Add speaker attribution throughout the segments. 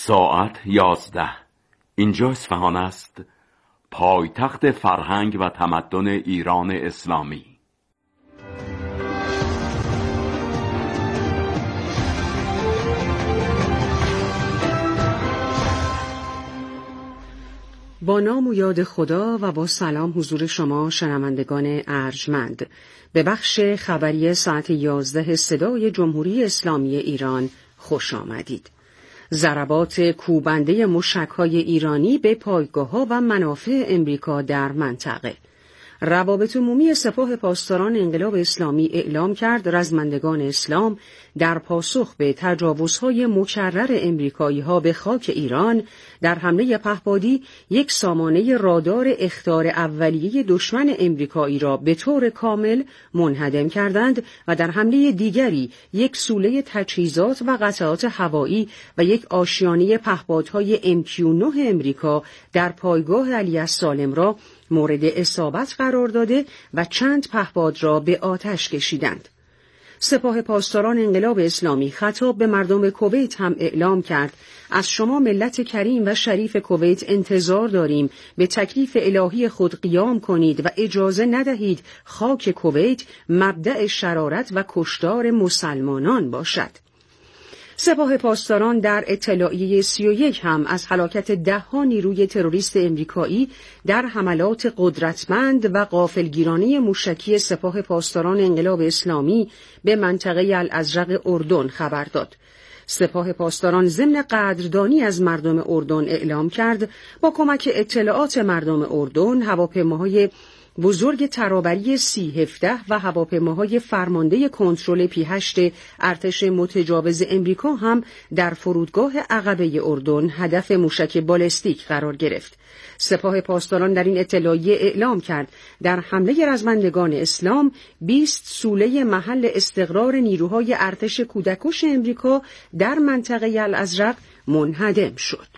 Speaker 1: ساعت 11. اینجا اصفهان است، پایتخت فرهنگ و تمدن ایران اسلامی.
Speaker 2: با نام و یاد خدا و با سلام حضور شما شنوندگان ارجمند به بخش خبری ساعت 11 صدای جمهوری اسلامی ایران خوش آمدید. ضربات کوبنده موشک‌های ایرانی به پایگاه‌ها و منافع امریکا در منطقه. روابط عمومی سپاه پاسداران انقلاب اسلامی اعلام کرد رزمندگان اسلام در پاسخ به تجاوزهای مکرر امریکایی‌ها به خاک ایران در حمله پهپادی یک سامانه رادار اخطار اولیه دشمن امریکایی را به طور کامل منهدم کردند و در حمله دیگری یک سوله تجهیزات و قطعات هوایی و یک آشیانه پهپادهای MQ-9 امریکا در پایگاه علی السالم را مورد اصابت قرار داده و چند پهپاد را به آتش کشیدند. سپاه پاسداران انقلاب اسلامی خطاب به مردم کویت هم اعلام کرد از شما ملت کریم و شریف کویت انتظار داریم به تکلیف الهی خود قیام کنید و اجازه ندهید خاک کویت مبدأ شرارت و کشتار مسلمانان باشد. سپاه پاسداران در اطلاعیه 31 هم از هلاکت 10 نیروی تروریست امریکایی در حملات قدرتمند و غافلگیرانه موشکی سپاه پاسداران انقلاب اسلامی به منطقه الازرق اردن خبر داد. سپاه پاسداران ضمن قدردانی از مردم اردن اعلام کرد با کمک اطلاعات مردم اردن هواپیماهای بزرگ ترابری C-17 و هواپیماهای فرمانده کنترل P-8 ارتش متجاوز امریکا هم در فرودگاه عقبه اردن هدف موشک بالستیک قرار گرفت. سپاه پاسداران در این اطلاعیه اعلام کرد در حمله رزمندگان اسلام 20 سوله محل استقرار نیروهای ارتش کودکش امریکا در منطقه الازرق منهدم شد.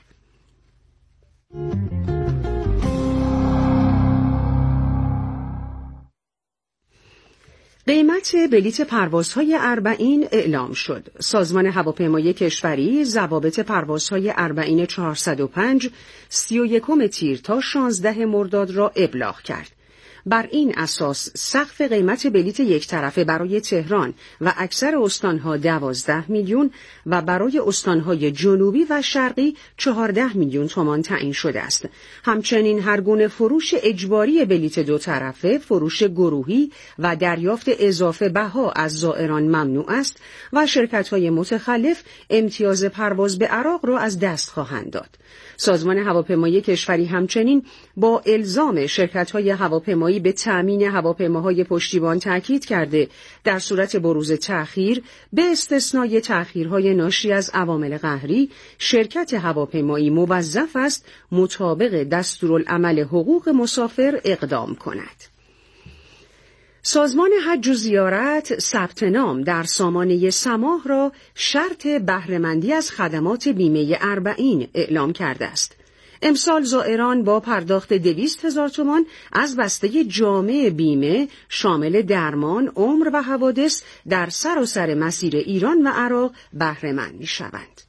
Speaker 2: قیمت بلیت پروازهای اربعین اعلام شد. سازمان هواپیمایی کشوری ضوابط پروازهای اربعین 405 31 تیر تا 16 مرداد را ابلاغ کرد. بر این اساس سقف قیمت بلیت یک طرفه برای تهران و اکثر استانها 12 میلیون و برای استانهای جنوبی و شرقی 14 میلیون تومان تعیین شده است. همچنین هر گونه فروش اجباری بلیت دو طرفه، فروش گروهی و دریافت اضافه بها از زائران ممنوع است و شرکت‌های متخلف امتیاز پرواز به عراق را از دست خواهند داد. سازمان هواپیمایی کشوری همچنین با الزام شرکت‌های هواپیمایی به تأمین هواپیماهای پشتیبان تاکید کرده در صورت بروز تأخیر به استثنای تأخیرهای ناشی از عوامل قهری شرکت هواپیمایی موظف است مطابق دستورالعمل حقوق مسافر اقدام کند. سازمان حج و زیارت ثبت نام در سامانه سماح را شرط بهره‌مندی از خدمات بیمه اربعین اعلام کرده است. امسال زائران با پرداخت 200,000 تومان از بسته جامع بیمه شامل درمان، عمر و حوادث در سراسر مسیر ایران و عراق بهره‌مند می‌شوند.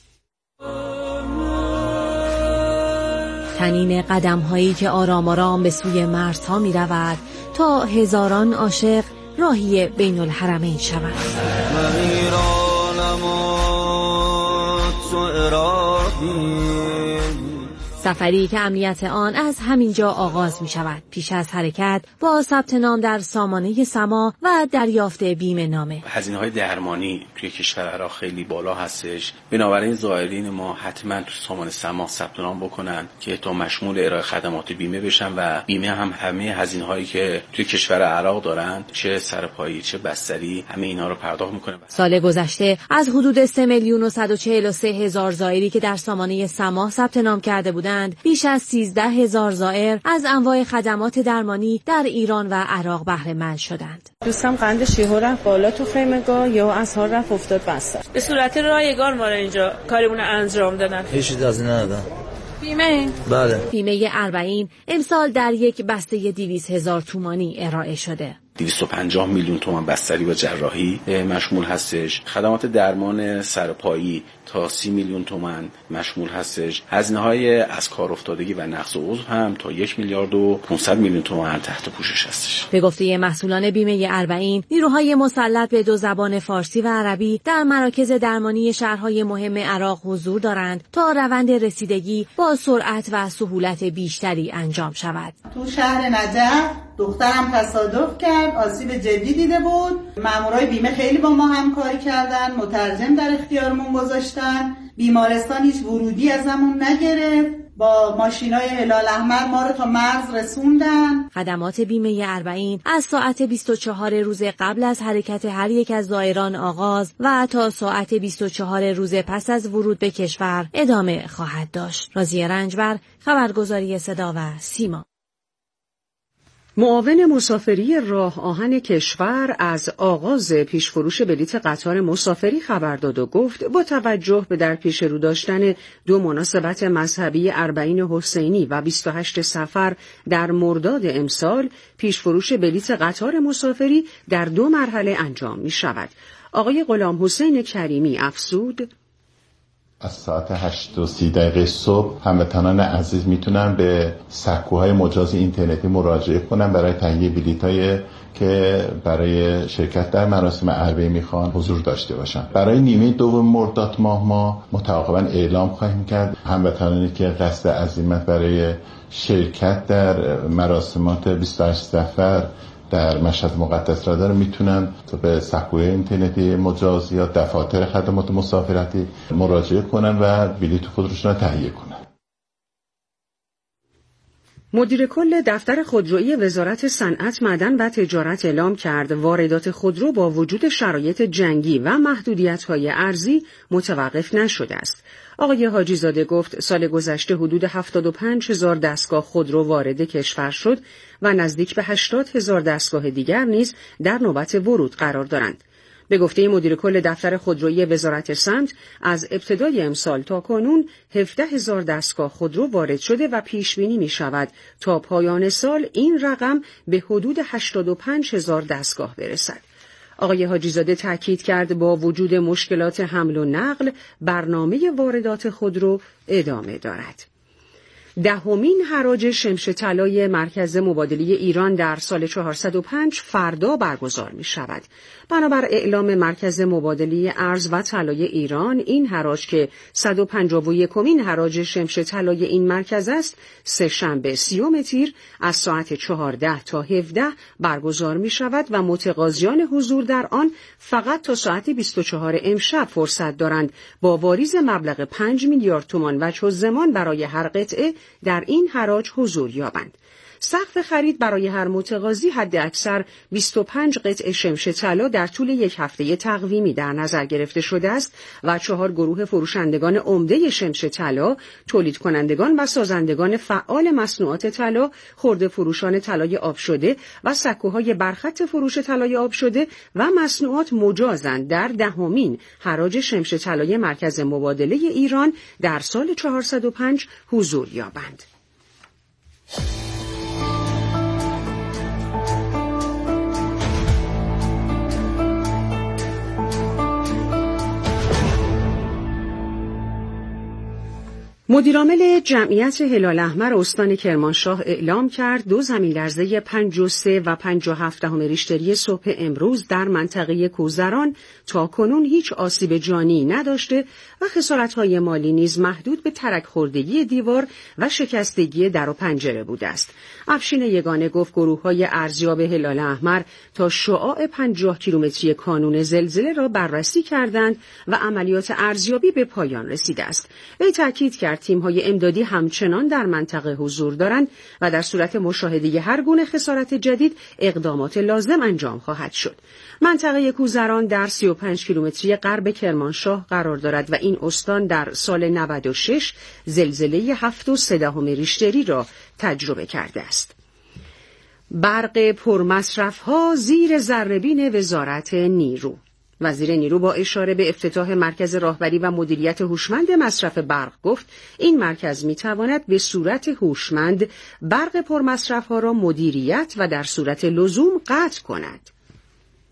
Speaker 3: تنین قدم‌هایی که آرام آرام به سوی مرزها می‌رود تا هزاران عاشق راهی بین الحرمین شوند. سفری که امنیت آن از همینجا آغاز می شود. پیش از حرکت با ثبت نام در سامانه سما و دریافت بیمه نامه.
Speaker 4: هزینه‌های درمانی توی کشور عراق خیلی بالا هستش، بنابراین زائرین ما حتما تو سامانه سما ثبت نام بکنن که تا مشمول ارائه خدمات بیمه بشن و بیمه هم همه هزینه‌هایی که توی کشور عراق دارن، چه سرپایی چه بستری، همه اینا رو پرداخت میکنه.
Speaker 3: سال گذشته از حدود 3,143,000 زائری که در سامانه سما ثبت نام کرده بودند بیش از 13,000 زائر از انواع خدمات درمانی در ایران و عراق بهره مند شدند.
Speaker 5: دوستم قند شیهو رفت بالا تو خیمگاه یا اسهال رفت افتاد بستر. به صورت رایگان ما اینجا کارمون انجام دادن.
Speaker 6: هیچ چیزی ندادن.
Speaker 5: بیمه؟
Speaker 6: بله.
Speaker 3: بیمه اربعین امسال در یک بسته 200,000 تومانی ارائه شده.
Speaker 4: 250 میلیون تومان بستری و جراحی مشمول هستش. خدمات درمان سرپایی تا 30 میلیون تومان مشمول هستش. هزینه‌های از کار افتادگی و نقض عضو هم تا 1 میلیارد و 500 میلیون تومان تحت پوشش هستش.
Speaker 3: به گفته مسئولان بیمه اربعین، نیروهای مسلط به 2 زبان فارسی و عربی در مراکز درمانی شهرهای مهم عراق حضور دارند تا روند رسیدگی با سرعت و سهولت بیشتری انجام شود.
Speaker 6: تو شهر نجف دخترم تصادف کرد، آسیب جدی دیده بود. مامورای بیمه خیلی با ما همکاری کردن، مترجم در اختیارمون گذاشتن. بیمارستان هیچ ورودی ازمون نگرفت. با ماشینای هلال احمر ما رو تا مرز رسوندن.
Speaker 3: خدمات بیمه اربعین از ساعت 24 روز قبل از حرکت هر یک از زائران آغاز و تا ساعت 24 روز پس از ورود به کشور ادامه خواهد داشت. راضیه رنجبر، خبرگزاری صدا و سیما.
Speaker 2: معاون مسافری راه آهن کشور از آغاز پیشفروش بلیط قطار مسافری خبر داد و گفت با توجه به در پیش رو داشتن 2 مناسبت مذهبی 40 حسینی و 28 صفر در مرداد امسال، پیشفروش بلیط قطار مسافری در 2 مرحله انجام می شود. آقای غلام حسین کریمی افزود:
Speaker 7: از ساعت 8:30 صبح هموطنان عزیز میتونن به سکوهای مجاز اینترنتی مراجعه کنن برای تهیه بلیط‌های که برای شرکت در مراسم عربه میخوان حضور داشته باشن. برای نیمه دوم مرداد ماه ما متعاقباً اعلام خواهیم کرد هموطنانی که قصد عزیمت برای شرکت در مراسمات 28 صفر در مشهد مقدس را داره میتونن به سکوی اینترنتی مجاز یا دفاتر خدمات مسافرتی مراجعه کنن و بلیط خودشون را تهیه کنن.
Speaker 2: مدیر کل دفتر خودرویی وزارت صنعت، معدن و تجارت اعلام کرد واردات خودرو با وجود شرایط جنگی و محدودیت‌های ارزی متوقف نشده است. آقای حاجی زاده گفت سال گذشته حدود 75,000 دستگاه خودرو وارد کشور شد و نزدیک به 80,000 دستگاه دیگر نیز در نوبت ورود قرار دارند. به گفته مدیر کل دفتر خودرویی وزارت صنعت، از ابتدای امسال تا کنون 17,000 دستگاه خودرو وارد شده و پیش بینی می شود تا پایان سال این رقم به حدود 85,000 دستگاه برسد. آقای حاجی زاده تاکید کرد با وجود مشکلات حمل و نقل، برنامه واردات خودرو ادامه دارد. 10مین حراج شمش طلای مرکز مبادله ایران در سال 405 فردا برگزار می شود. بنابر اعلام مرکز مبادله ارز و طلای ایران، این حراج که 151مین حراج شمش طلای این مرکز است، سه‌شنبه 30 تیر از ساعت 14 تا 17 برگزار می شود و متقاضیان حضور در آن فقط تا ساعت 24 امشب فرصت دارند با واریز مبلغ 5 میلیارد تومان وجه الضمان برای هر قطعه در این حراج حضور یابند. سقف خرید برای هر متقاضی حد اکثر 25 قطعه شمش طلا در طول یک هفته تقویمی در نظر گرفته شده است و 4 گروه فروشندگان عمده شمش طلا، تولید کنندگان و سازندگان فعال مصنوعات طلا، خرده فروشان طلای آب شده و سکوهای برخط فروش طلای آب شده و مصنوعات مجازند در 10مین حراج شمش طلای مرکز مبادله ایران در سال 405 حضور یابند. مدیرعامل جمعیت هلال احمر استان کرمانشاه اعلام کرد 2 زمین‌لرزه 5.3 و 5.7 ریشتری صبح امروز در منطقه کوزران تا کنون هیچ آسیب جانی نداشته و خسارت‌های مالی نیز محدود به ترک خوردگی دیوار و شکستگی در و پنجره بوده است. افشین یگانه گفت گروه‌های ارزیاب هلال احمر تا شعاع 50 کیلومتری کانون زلزله را بررسی کردند و عملیات ارزیابی به پایان رسیده است. وی تاکید کرد تیم‌های امدادی همچنان در منطقه حضور دارند و در صورت مشاهده هر گونه خسارت جدید اقدامات لازم انجام خواهد شد. منطقه کوزران در 35 کیلومتری غرب کرمانشاه قرار دارد و این استان در سال 96 زلزله 7.3 ریشتری را تجربه کرده است. برق پرمصرف‌ها زیر ذره‌بین وزارت نیرو. وزیر نیرو با اشاره به افتتاح مرکز راهبری و مدیریت هوشمند مصرف برق گفت این مرکز می‌تواند به صورت هوشمند برق پرمصرف‌ها را مدیریت و در صورت لزوم قطع کند.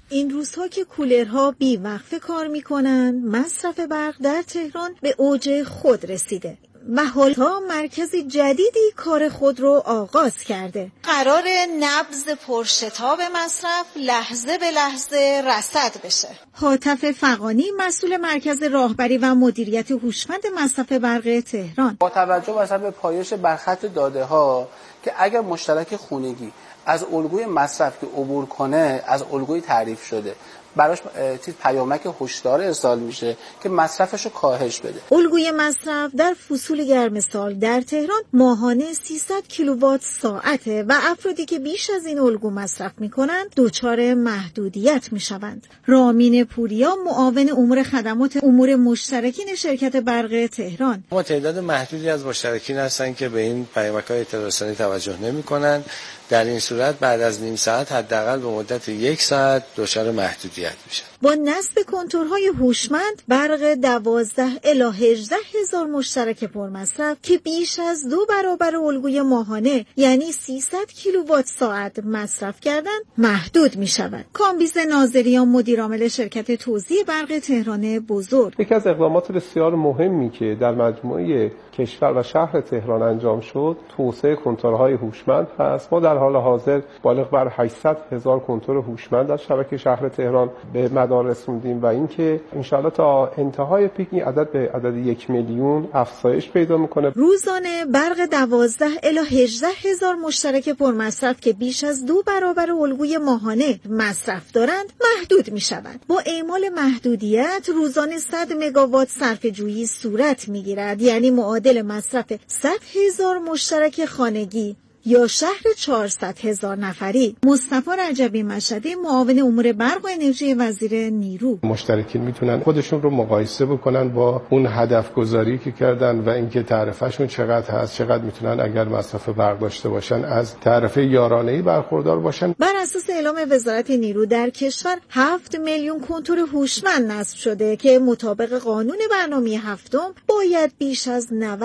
Speaker 8: این روزها که کولرها بی‌وقفه کار میکنن، مصرف برق در تهران به اوج خود رسیده و حالا مرکز جدیدی کار خود رو آغاز کرده. قرار نبض پرشتاب مصرف لحظه به لحظه رصد بشه. هاتف فغانی مسئول مرکز راهبری و مدیریت هوشمند مصرف برق تهران:
Speaker 9: با توجه مثلا به پایش برخط داده ها که اگر مشترک خونگی از الگوی مصرف که عبور کنه از الگوی تعریف شده براش پیامک هشدار ارسال میشه که مصرفش رو کاهش بده.
Speaker 8: الگوی مصرف در فصول گرم سال در تهران ماهانه 300 کیلووات ساعته و افرادی که بیش از این الگو مصرف میکنن دچار محدودیت میشوند. رامین پوریا معاون امور خدمات امور مشترکین شرکت برق تهران:
Speaker 10: ما تعداد محدودی از مشترکین هستن که به این پیامک‌های اطلاع رسانی توجه نمی‌کنن. در این صورت بعد از نیم ساعت حداقل به مدت 1 ساعت دچار محدودیت میشن.
Speaker 8: با نصب کنتورهای هوشمند برق 12 الی 18 هزار مشترک پرمصرف که بیش از 2 برابر الگوی ماهانه یعنی 300 کیلووات ساعت مصرف کردن محدود میشود. کامبیز ناظریان مدیر عامل شرکت توزیع برق تهران بزرگ:
Speaker 11: یکی از اقدامات بسیار مهمی که در مجموعه کشور و شهر تهران انجام شد توسعه کنتورهای هوشمند هست. ما در حال حاضر بالغ بر 800 هزار کنتور هوشمند در شبکه شهر تهران به مدار رسوندیم و اینکه انشاءالله تا انتهای پیک این عدد به عدد 1 میلیون افزایش پیدا میکنه.
Speaker 8: روزانه برق 12 الی 18 هزار مشترک پرمصرف که بیش از 2 برابر الگوی ماهانه مصرف دارند محدود میشوند. با اعمال محدودیت روزانه 100 مگاوات صرفه‌جویی صورت میگیرد، یعنی معادل مصرف 100 هزار مشترک خانگی یا شهر 400 هزار نفری. مصطفی رجبی مشهدی معاون امور برق و انرژی وزیر نیرو:
Speaker 11: مشترکین میتونن خودشون رو مقایسه بکنن با اون هدف گذاری که کردن و اینکه تعرفهشون چقدر هست، چقدر میتونن اگر مصرف برق داشته باشن از تعرفه یارانه‌ای برخوردار باشن.
Speaker 8: بر اساس اعلام وزارت نیرو در کشور 7 میلیون کنتور هوشمند نصب شده که مطابق قانون برنامه هفتم باید بیش از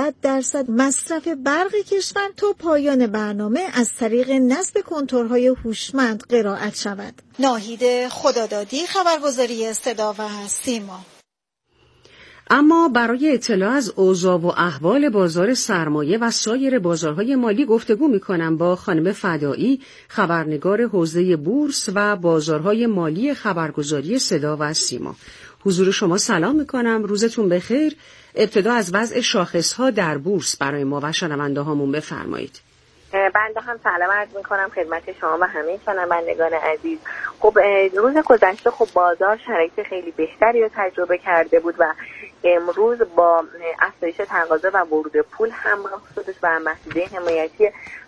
Speaker 8: 90% مصرف برق کشور تا پایان برنامه از طریق نصب کنتورهای هوشمند قرائت شود. ناهید خدادادی، خبرگزاری صدا و سیما.
Speaker 2: اما برای اطلاع از اوضاع و احوال بازار سرمایه و سایر بازارهای مالی گفتگو می‌کنم با خانم فدایی، خبرنگار حوزه بورس و بازارهای مالی خبرگزاری صدا و سیما. حضور شما سلام می‌کنم، روزتون بخیر. ابتدا از وضع شاخص‌ها در بورس برای ما و شنونده‌هامون بفرمایید.
Speaker 12: بنده هم سلام عرض میکنم خدمت شما و همه شنوندگان عزیز. خب روز گذشته خب بازار شرایط خیلی بهتری رو تجربه کرده بود و امروز با افزایش تقاضا و ورود پول همراه شدش و محدوده حمایتی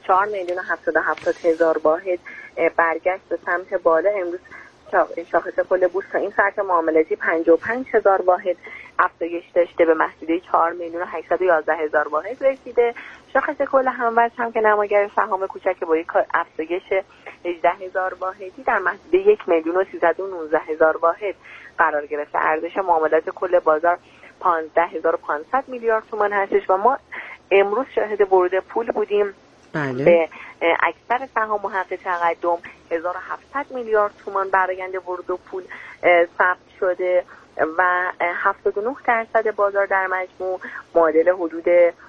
Speaker 12: 4,770,000 واحد برگشت به سمت بالا. امروز شاخص کل بورس تا این ساعت معاملاتی 55,000 واحد افزایش داشته به محدوده 4,811,000 واحد رسیده. شاخص کل هموز هم که نماگر سهام کوچک با یک افزایش 18,000 واحدی در محدوده 1,319,000 واحد قرار گرفته. ارزش معاملات کل بازار 15,500 میلیارد تومان هستش و ما امروز شاهد ورود پول بودیم.
Speaker 2: بله.
Speaker 12: به اکثر سهام محقق تقدم 1,700 میلیارد تومان برآیند ورود پول ثبت شده و 79% بازار در مجموع معادل حدود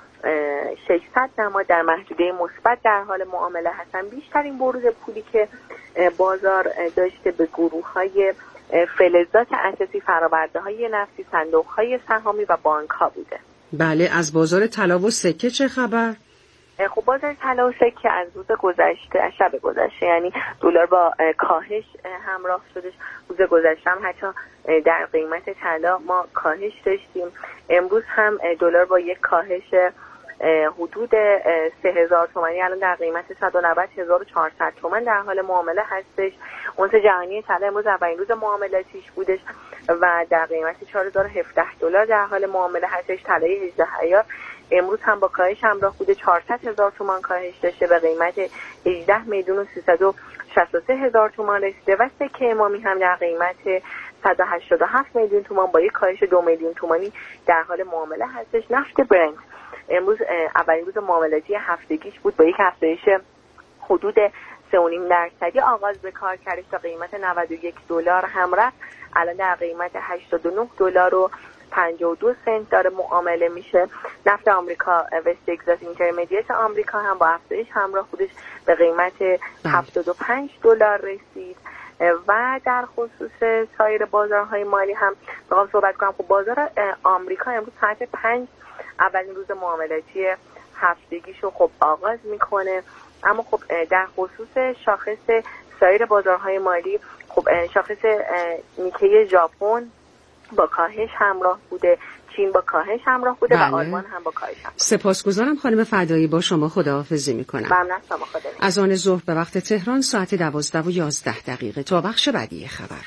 Speaker 12: 600 نماد در محدوده مثبت در حال معامله هستن. بیشترین ورود پولی که بازار داشته به گروه‌های فلزات اساسی، فرآورده‌های نفتی، صندوق‌های سهامی و بانک‌ها بوده.
Speaker 2: بله. از بازار طلا و سکه چه خبر؟
Speaker 12: خب بازار طلا و سکه از روز گذشته، از شب گذشته یعنی دلار با کاهش همراه شدش. روز گذشته هم حتی در قیمت طلا ما کاهش داشتیم. امروز هم دلار با یک کاهش حدود 3,000 تومانی الان در قیمت 190,400 تومان در حال معامله هستش. اونس جهانی طلا امروز اولین روز معاملاتیش بودش و در قیمت 4,017 دلار در حال معامله هستش. طلای 18 عیار امروز هم با کاهش همراه بوده، 400,000 تومان کاهش داشته به قیمت 18,363,000 تومان رسیده و سکه امامی هم در قیمت 187 میلیون تومان با یک کاهش 2 میلیون تومانی در حال معامله هستش. نفت برنت امروز اولین روز معاملاتی هفتگیش بود با یک افزایش حدود 3.5% آغاز به کار کردش تا قیمت $91 هم رفت. الان در قیمت $89.52 داره معامله میشه. نفت آمریکا وست تگزاس اینترمدیت آمریکا هم با افزایش همراه بودش به قیمت $75 رسید. و در خصوص سایر بازارهای مالی هم بخوام صحبت کنم، خب بازار آمریکا امروز ساعت 5 اولین روز معاملاتی هفتگیشو خب آغاز میکنه. اما خب در خصوص شاخص سایر بازارهای مالی، خب شاخص نیکی ژاپن با کاهش همراه بوده، چین با کاهش همراه بوده و آلمان هم با کاهش همراه.
Speaker 2: سپاسگزارم خانم فدایی، با شما خداحافظی میکنم.
Speaker 12: ممنون شما، خدا.
Speaker 2: از آن ظهر به وقت تهران ساعت 12:11 تا بخش بعدی خبر.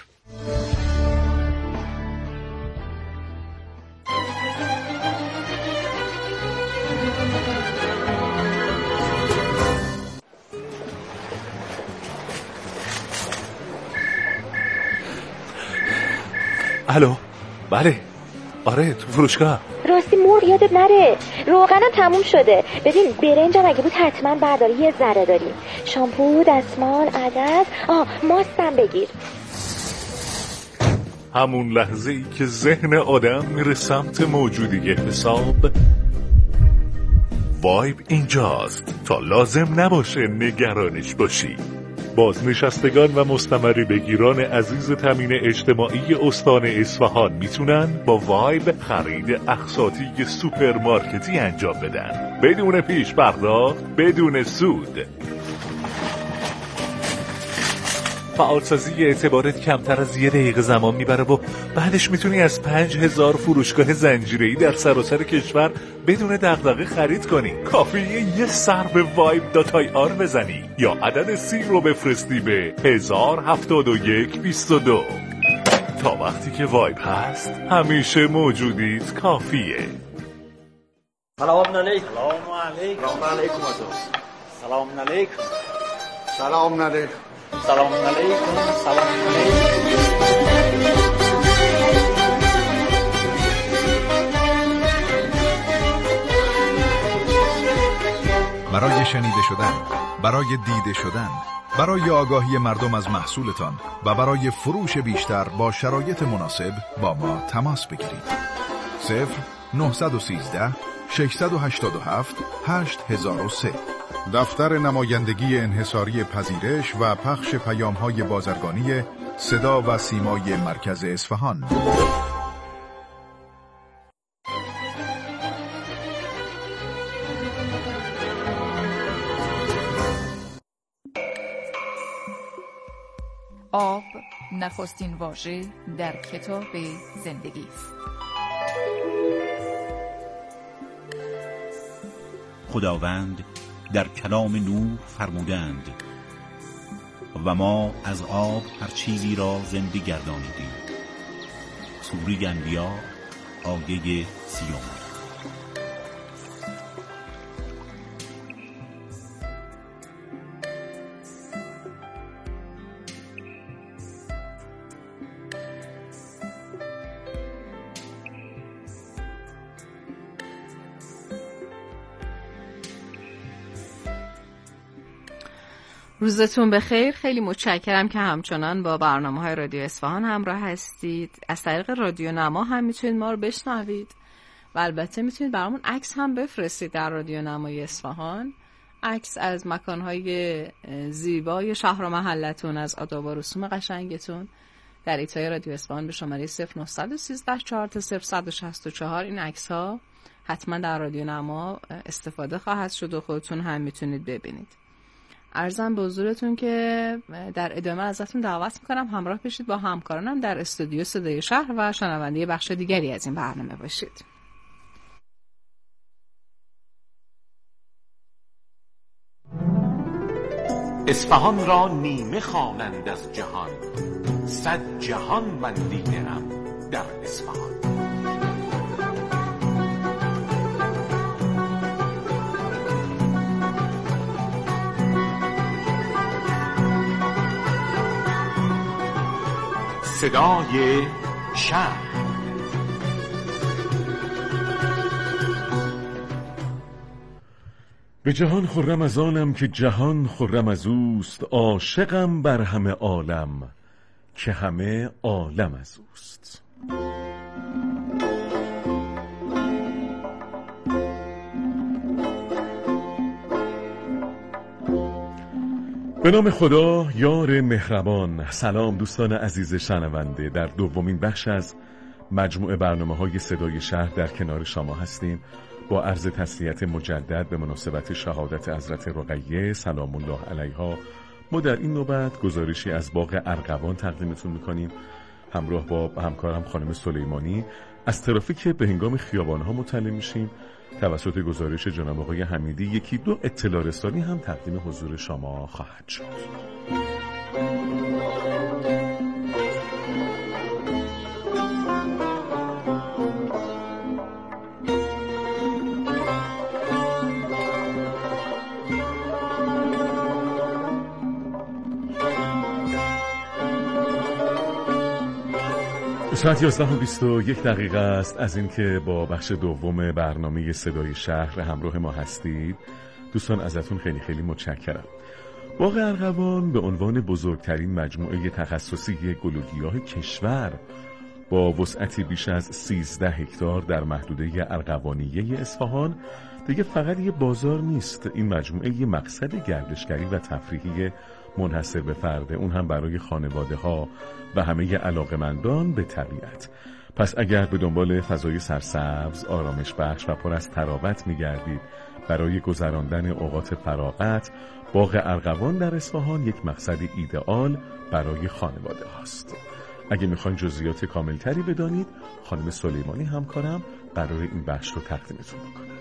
Speaker 13: الو، بله، آره تو فروشگاه.
Speaker 14: راستی مرغ یادت نره، روغنم تموم شده. ببین برنجم اگه بود حتما برداری، یه ذره داریم. شامپو، دستمال، عدس، ماستم بگیر.
Speaker 13: همون لحظه ای که ذهن آدم میره سمت موجودی حساب، وایب اینجاست تا لازم نباشه نگرانش باشی. بازنشستگان و مستمری بگیران عزیز تامین اجتماعی استان اصفهان میتونن با وایب خرید اقساطی سوپرمارکتی انجام بدن بدون پیش پرداخت، بدون سود. فعالسازی اعتبارت کمتر از 1 دقیقه زمان میبره و بعدش میتونی از 5000 فروشگاه زنجیره‌ای در سراسر کشور بدون دغدغه خرید کنی. کافیه یه سر به vibe.ir بزنی یا عدد 30 رو بفرستی به 107122. تا وقتی که وایب هست همیشه موجودیت کافیه.
Speaker 15: سلام علیکم. سلام علیکم. سلام علیکم. سلام علیکم. سلام علیکم. سلام علیکم.
Speaker 16: برای شنیده شدن، برای دیده شدن، برای آگاهی مردم از محصولتان و برای فروش بیشتر با شرایط مناسب با ما تماس بگیرید. 0913 687 8003. دفتر نمایندگی انحصاری پذیرش و پخش پیام‌های بازرگانی صدا و سیمای مرکز اصفهان.
Speaker 17: آب نخستین واژه در کتاب زندگی است.
Speaker 18: خداوند در کلام نوح فرمودند و ما از آب هر چیزی را زنده گردانیدیم. سوره انبیاء آیه 30.
Speaker 19: روزتون بخیر. خیلی متشکرم که همچنان با برنامه‌های رادیو اصفهان همراه هستید. از طریق رادیو نما هم میتونید ما رو بشنوید و البته میتونید برامون عکس هم بفرستید در رادیو نمای اصفهان. عکس از مکانهای زیبای شهر و محلتون، از آداب و رسوم قشنگتون در ایتای رادیو اصفهان به شماره 0913 40164. این عکس ها حتما در رادیو نما استفاده خواهد شد و خودتون هم میتونید ببینید. عرضم به حضورتون که در ادامه ازتون دعوت میکنم همراه بشید با همکارانم در استودیو صدای شهر و شنونده بخش دیگری از این برنامه باشید.
Speaker 1: اصفهان را نیمه خوانند از جهان، 100 جهان من دیده‌ام در اصفهان. صدای شهر.
Speaker 13: به جهان خرم از آنم که جهان خرم از اوست، عاشقم بر همه عالم که همه عالم از اوست. به نام خدا یار مهربان. سلام دوستان عزیز شنونده، در دومین بخش از مجموعه برنامه‌های صدای شهر در کنار شما هستیم با عرض تسلیت مجدد به مناسبت شهادت حضرت رقیه سلام الله علیها. ما در این نوبت گزارشی از باغ ارغوان تقدیمتون میکنیم همراه با همکارم خانم سلیمانی. از ترافیک به هنگام خیابان‌ها مطلع میشیم. توسط گزارش جناب آقای حمیدی یکی دو اطلاع رسانی هم تقدیم حضور شما خواهد شد. ساعت 11:21 است از اینکه با بخش دوم برنامه صدای شهر همراه ما هستید. دوستان ازتون خیلی خیلی متشکرم. باغ ارغوان به عنوان بزرگترین مجموعه تخصصی گل و گیاه کشور با وسعتی بیش از 13 هکتار در محدوده ارغوانیه اصفهان دیگه فقط یه بازار نیست. این مجموعه یه مقصد گردشگری و تفریحی منحصر به فرده، اون هم برای خانواده ها و همه علاقمندان به طبیعت. پس اگر به دنبال فضای سرسبز، آرامش بخش و پر از تراوت می‌گردید برای گذراندن اوقات فراغت، باغ ارغوان در اصفهان یک مقصد ایدئال برای خانواده هاست. اگه میخواین جزئیات کاملتری بدانید، خانم سلیمانی همکارم قرار این بخش رو تقدیمتون بکنه.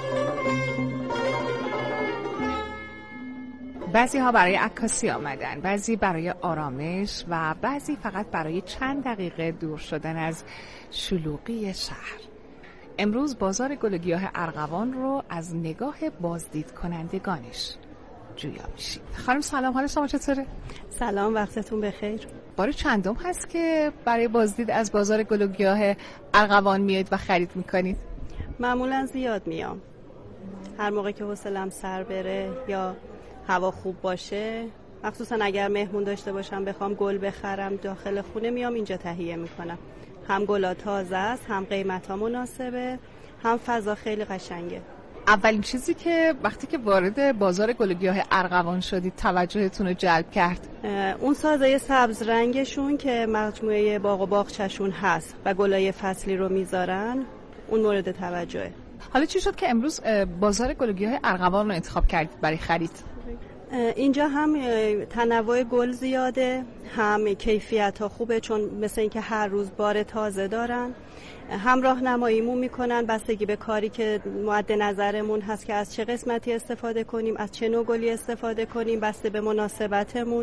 Speaker 17: بعضی ها برای عکاسی آمدن، بعضی برای آرامش و بعضی فقط برای چند دقیقه دور شدن از شلوغی شهر. امروز بازار گل و گیاه ارغوان رو از نگاه بازدید کنندگانش جویا میشیم. خانم سلام، حال شما چطوره؟
Speaker 20: سلام، وقتتون بخیر.
Speaker 17: بار چندم هست که برای بازدید از بازار گل و گیاه ارغوان میاد و خرید میکنید؟
Speaker 20: معمولا زیاد میام، هر موقع که حوصله‌ام سر بره یا هوا خوب باشه، مخصوصا اگر مهمون داشته باشم بخوام گل بخرم داخل خونه میام اینجا تهیه میکنم. هم گلا تازه است، هم قیمت‌ها مناسبه، هم فضا خیلی قشنگه.
Speaker 17: اولین چیزی که وقتی که وارد بازار گل و گیاه ارغوان شدید توجهتون رو جلب کرد؟
Speaker 20: اون سازه سبز رنگشون که مجموعه باغ و باغچه‌شون هست و گلای فصلی رو میذارن، اون مورد توجهه.
Speaker 17: حالا چی شد که امروز بازار گل و گیاه ارغوان رو انتخاب کردید برای خرید؟
Speaker 20: اینجا هم تنوع گل زیاده، هم کیفیت ها خوبه، چون مثل اینکه هر روز بار تازه دارن، هم راهنماییمون میکنن بستگی به کاری که مد نظرمون هست که از چه قسمتی استفاده کنیم، از چه نوع گلی استفاده کنیم بسته به مناسبتمون،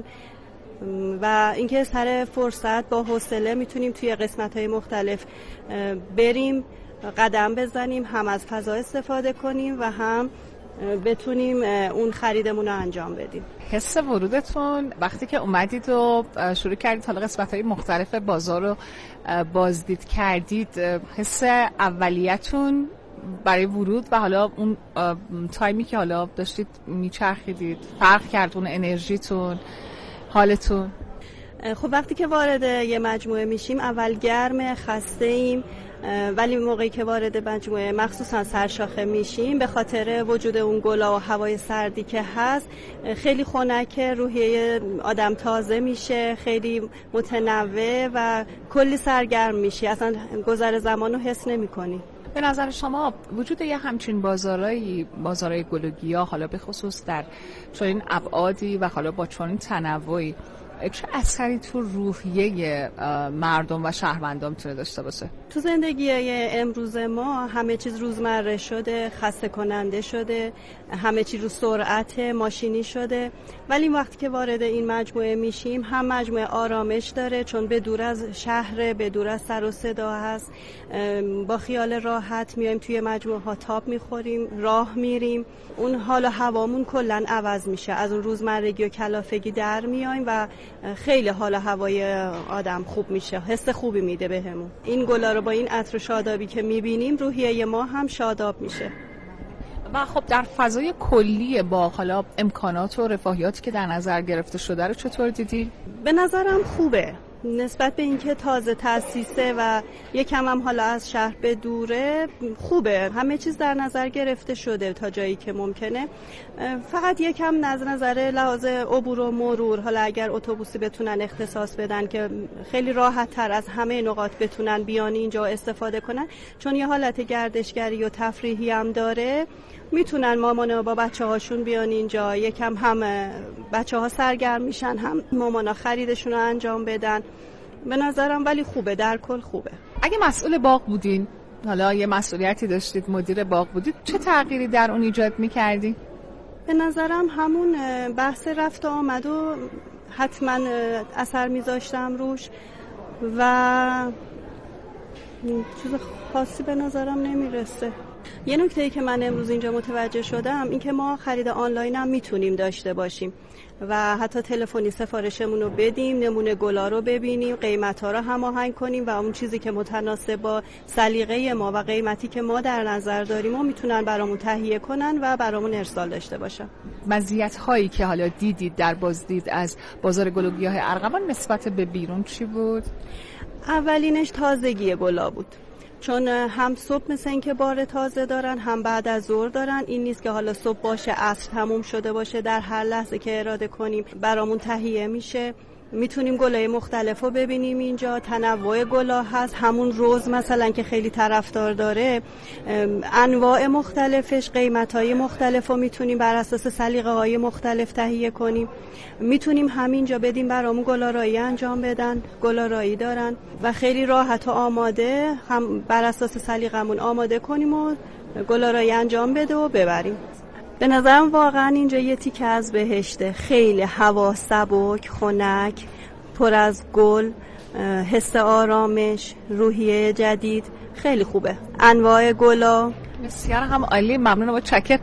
Speaker 20: و اینکه سر فرصت با حوصله میتونیم توی قسمت‌های مختلف بریم قدم بزنیم، هم از فضا استفاده کنیم و هم بتونیم اون خریدمون رو انجام بدیم.
Speaker 17: حس ورودتون وقتی که اومدید و شروع کردید حالا قسمت‌های مختلف بازار رو بازدید کردید، حس اولیتون برای ورود و حالا اون تایمی که حالا داشتید میچرخیدید فرق کرد اون انرژیتون، حالتون؟
Speaker 20: خب وقتی که وارد یه مجموعه میشیم اول گرم، خسته ایم، ولی موقعی که وارد مجموعه مخصوصا سرشاخه میشیم به خاطر وجود اون گلا و هوای سردی که هست خیلی خنک، روحیه آدم تازه میشه، خیلی متنوع و کلی سرگرم میشی، اصلا گذر زمان رو حس نمی کنی.
Speaker 17: به نظر شما وجود یه همچین بازارهای گل و گیاه حالا به خصوص در چنین ابعادی و حالا با چنین تنوعی چه اثری تو روحیه مردم و شهروندان میتونه داشته باشه؟
Speaker 20: تو زندگی امروز ما همه چیز روزمره شده، خسته کننده شده، همه چیز رو سرعت ماشینی شده، ولی وقتی که وارد این مجموعه میشیم هم مجموعه آرامش داره، چون به دور از شهر، به دور از سر و صدا هست، با خیال راحت میایم توی مجموعه ها تاب میخوریم، راه میریم، اون حال و هوامون کلا عوض میشه، از اون روزمرگی و کلافگی در میایم و خیلی حال و هوای آدم خوب میشه، حس خوبی میده بهمون. این گلا رو با این عطر و شادابی که میبینیم روحیه ما هم شاداب میشه.
Speaker 17: و خب در فضای کلی با حالا امکانات و رفاهیاتی که در نظر گرفته شده رو چطور دیدی؟
Speaker 20: به نظرم خوبه، نسبت به اینکه تازه تأسیسه و یکم هم حالا از شهر به دوره، خوبه. همه چیز در نظر گرفته شده تا جایی که ممکنه. فقط یکم نظر لحاظ عبور و مرور، حالا اگر اتوبوسی بتونن اختصاص بدن که خیلی راحت تر از همه نقاط بتونن بیان اینجا استفاده کنن، چون یه حالت گردشگری و تفریحی هم داره، میتونن مامانا با بچه هاشون بیان اینجا، یکم هم بچه ها سرگرم میشن، هم مامانا خریدشون رو انجام بدن. به نظرم ولی خوبه، در کل خوبه.
Speaker 17: اگه مسئول باغ بودین، حالا یه مسئولیتی داشتید، مدیر باغ بودید، چه تغییری در اون ایجاد میکردی؟
Speaker 20: به نظرم همون بحث رفت و آمد و حتما اثر میذاشتم روش و چیز خاصی به نظرم نمیرسه. یه نکته‌ای که من امروز اینجا متوجه شدم این که ما خرید آنلاین هم میتونیم داشته باشیم و حتی تلفنی سفارشمون رو بدیم، نمونه گلا رو ببینیم، قیمت‌ها رو هماهنگ کنیم و اون چیزی که متناسب با سلیقه ما و قیمتی که ما در نظر داریم و میتونن برامون تهیه کنن و برامون ارسال داشته باشن.
Speaker 17: مزیت‌هایی که حالا دیدید در بازدید از بازار گل و گیاه ارغوان نسبت به بیرون چی بود؟
Speaker 20: اولینش تازگی گلا بود، چون هم صبح مثل این که بار تازه دارن، هم بعد از ظهر دارن. این نیست که حالا صبح باشه عصر تموم شده باشه، در هر لحظه که اراده کنیم برامون تهیه میشه. میتونیم گلای مختلف رو ببینیم اینجا، تنوع گلا هست، همون روز مثلا که خیلی طرفدار داره، انواع مختلفش، قیمت‌های مختلف رو میتونیم بر اساس سلیقه‌های مختلف تهیه کنیم. میتونیم همینجا بدیم برامون گلارایی انجام بدن، گلارایی دارن و خیلی راحت و آماده هم بر اساس سلیقه‌مون آماده کنیم و گلارایی انجام بده و ببریم. به نظرم واقعا اینجا یه تیکه از بهشته، خیلی هوا سبک، خنک، پر از گل، حس آرامش، روحیه جدید، خیلی خوبه. انواع گلا
Speaker 17: بسیار هم عالی، ممنونم و چکر.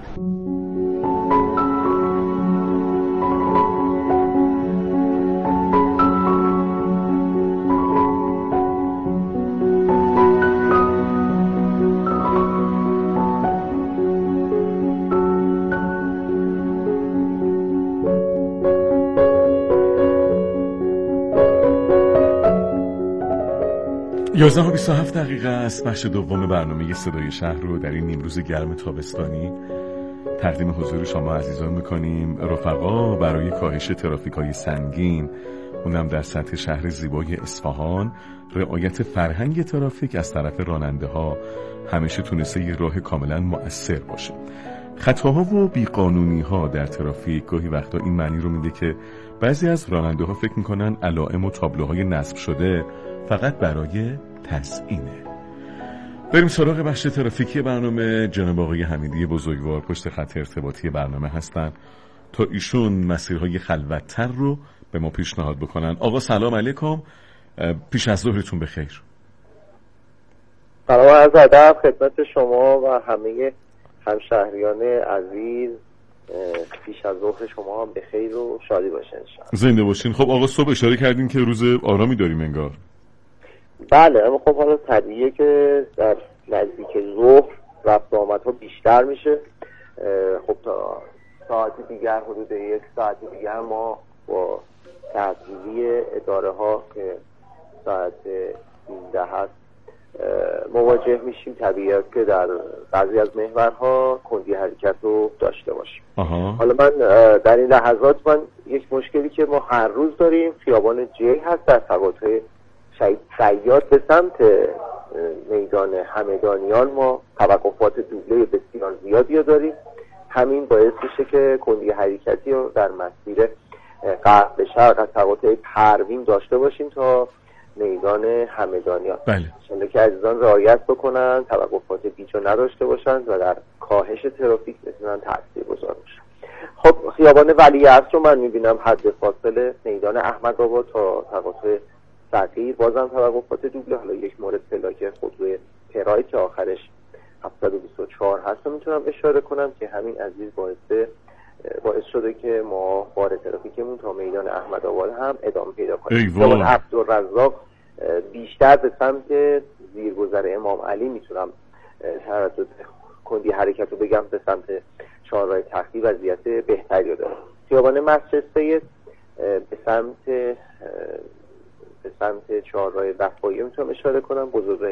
Speaker 13: یازده و 27 دقیقه است. بخش دوم برنامه صدای شهر رو در این نیمروز گرم تابستانی تقدیم حضور شما عزیزان میکنیم. رفقا، برای کاهش ترافیک‌های سنگین، اونم در سطح شهر زیبای اصفهان، رعایت فرهنگ ترافیک از طرف راننده ها همیشه تونسته یه راه کاملا مؤثر باشه. خطاها و بیقانونی ها در ترافیک گاهی وقتا این معنی رو میده که بعضی از راننده ها فکر میکنن علائم و تابلوهای نصب شده فقط برای تزیینه. بریم سراغ بخش ترافیکی برنامه. جناب آقای حمیدی بزرگوار پشت خط ارتباطی برنامه هستن تا ایشون مسیرهای خلوت‌تر رو به ما پیشنهاد بکنن. آقا سلام علیکم، پیش از ظهرتون بخیر.
Speaker 21: سلام عرض ادب خدمت شما و همه همشهریان عزیز. پیش از ظهر شما هم بخیر و شادی باشه انشاءالله.
Speaker 13: زنده باشین. خب آقا صبح اشاره کردین که روز آرامی داریم انگار.
Speaker 21: بله، اما خب حالا طبیعیه که در نزدیک ظهر رفت و آمدها بیشتر میشه. خب تا ساعت دیگر، حدود 1 ساعت دیگر ما با تعطیلی اداره ها که ساعت 13 هست مواجه میشیم. طبیعیه که در بعضی از محورها کندی حرکت رو داشته باشیم. حالا من در این لحظات یک مشکلی که ما هر روز داریم، خیابان جی هست در تقاطع شهید صیاد به سمت میدان همدانیان ما توقفات دوبله بسیار زیادی داریم. همین باعث میشه که کندی حرکتی رو در مسیر غرب به شرق از تقاطع پروین داشته باشیم تا میدان همدانیان.
Speaker 13: بله.
Speaker 21: انشالله که عزیزان رعایت بکنن، توقفات بیجا نداشته باشن و در کاهش ترافیک بتونن تاثیرگذار باشن. خب خیابان ولیعصر رو من میبینم حد فاصله میدان احمدآباد تا تقاطع صدیق بازم توقفات دوبله. حالا یک مورد پلاک خودروی ترای که آخرش 724 هست میتونم اشاره کنم که همین عزیز باعث شده که ما بار ترافیکمون تا میدان احمدآباد هم ادامه پیدا کنیم. خیابان عبدالرزاق بیشتر به سمت زیرگذر امام علی میتونم تردد کندی حرکت رو بگم به سمت چهارراه تختی وضعیت بهتری رو داره. خیابان مسجد سید به سمت چهارراه وفایی میتونم اشاره کنم. بزرگراه